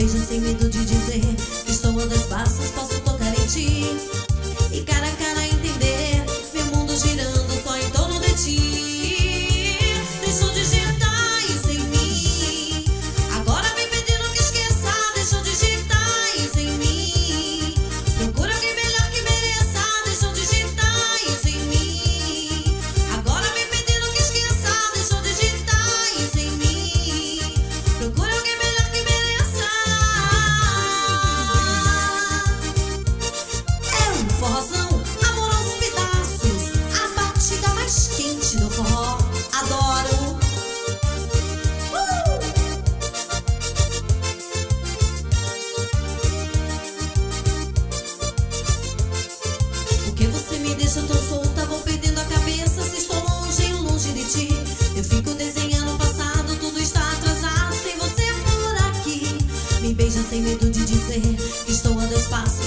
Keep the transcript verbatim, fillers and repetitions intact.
beija sem medo de dizer que estou a dois passos, posso tocar em ti e cara a cara entender meu mundo girando só em torno de ti. Deixou digitais em mim, agora vem pedindo que esqueça. Deixou digitais em mim, procura alguém melhor que mereça. Deixou digitais em mim, agora vem pedindo que esqueça. Deixou digitais em mim, procura alguém melhor que mereça. É um forrozão, amor aos pedaços, a batida mais quente do forró. Adoro. Uh! Por que você me deixa tão solta? Vou perdendo a cabeça se estou longe, longe de ti. Eu fico desenhando o passado, tudo está atrasado sem você por aqui. Me beija sem medo de dizer que estou a dois passos,